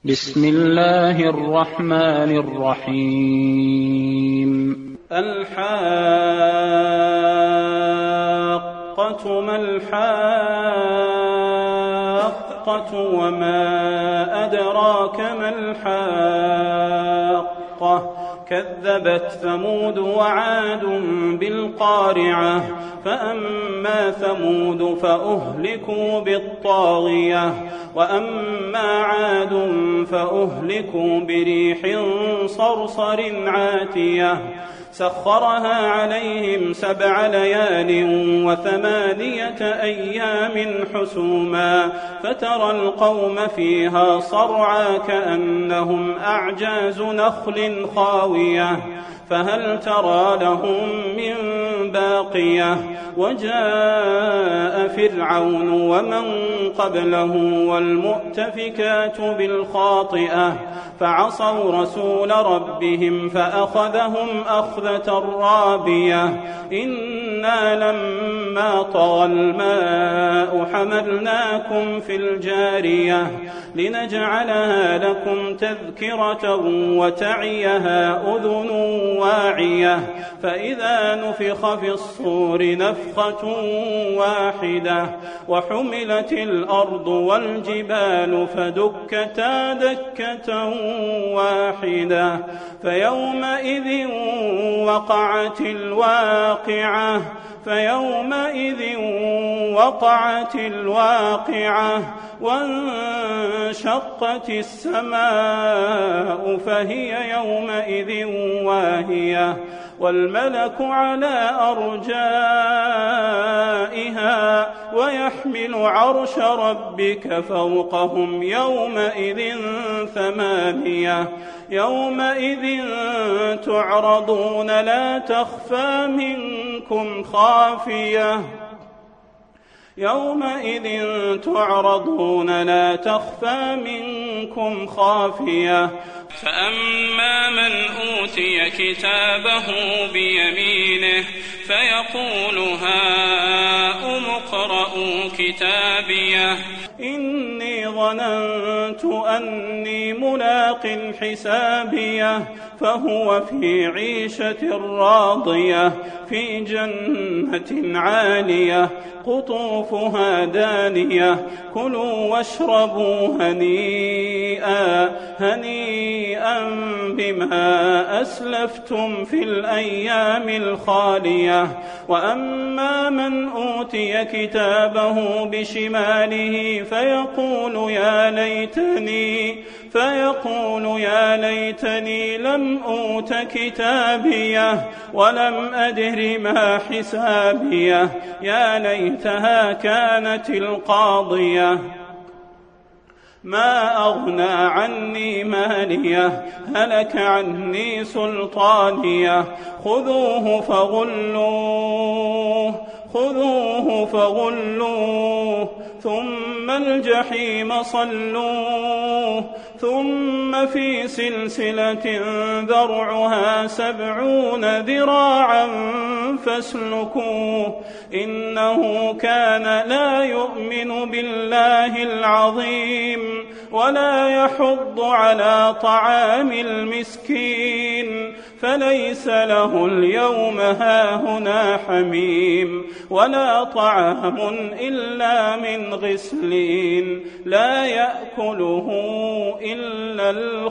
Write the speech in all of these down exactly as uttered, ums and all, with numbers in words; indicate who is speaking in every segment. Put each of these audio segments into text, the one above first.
Speaker 1: بسم الله الرحمن الرحيم. الحاقة ما الحاقة وما أدراك ما الحاقة كذبت ثمود وعاد بالقارعة فأما ثمود فأهلكوا بالطاغية وأما عاد فأهلكوا بريح صرصر عاتية سخرها عليهم سبع ليال وثمانية أيام حسوما فترى القوم فيها صرعى كأنهم أعجاز نخل خاوية فهل ترى لهم من باقية وجاء فرعون ومن قبله والمؤتفكات بالخاطئة فعصوا رسول ربهم فأخذهم أخذة رابية إنا لما طغى الماء حملناكم في الجارية لنجعلها لكم تذكرة وتعيها أذن واعية فإذا نفخ في الصور نفخة واحدة وحملت الأرض والجبال فدكتا دكة واحدة فيومئذ وقعت الواقعة فيومئذ وقعت الواقعة وانشقت السماء فهي يومئذ واهية والملك على أرجائها ويحمل عرش ربك فوقهم يومئذ ثمانية يومئذ تعرضون لا تخفى منكم خافية يومئذ تعرضون لا تخفى منكم خافية فأما من أوتي كتابه بيمينه فيقول هاؤم اقرءوا كتابيه إني ظننت أني ملاق حسابيه فهو في عيشة راضية في جنة عالية قطوفها دانية كلوا واشربوا هنيئا هنيئا بما أسلفتم في الأيام الخالية وأما من أوتي كتابه بشماله فيقول يا ليتني فيقول يا ليتني لم أوت كتابيه ولم أدر ما حسابيه يا ليتها كانت القاضية ما أغنى عني ماليه هلك عني سلطانيه خذوه فغلوه خذوه فغلوه ثم الجحيم صلوه ثم في سلسلة ذرعها سبعون ذراعا فاسلكوه إنه كان لا يؤمن بالله العظيم ولا يحض على طعام المسكين فليس له اليوم هاهنا حميم ولا طعام إلا من غسلين لا يأكله إلا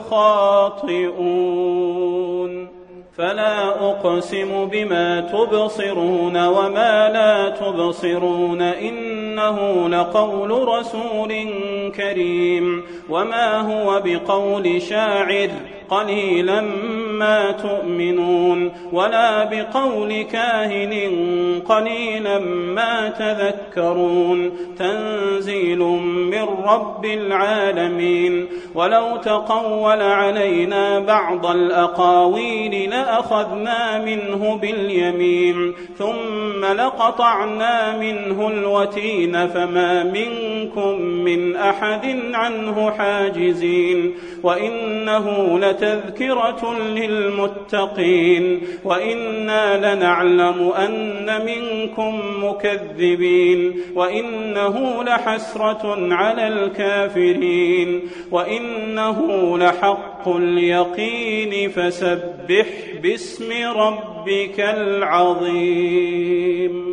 Speaker 1: الخاطئون فلا أقسم بما تبصرون وما لا تبصرون إنه لقول رسول كريم وما هو بقول شاعر قليلا ما تؤمنون ولا بقول كاهن قليلا ما تذكرون تنزيل من رب العالمين ولو تقول علينا بعض الأقاويل لأخذنا منه باليمين ثم لقطعنا منه الوتين فما منكم منكم من أحد عنه حاجزين وإنه لتذكرة للمتقين وإنا لنعلم أن منكم مكذبين وإنه لحسرة على الكافرين وإنه لحق اليقين فسبح باسم ربك العظيم.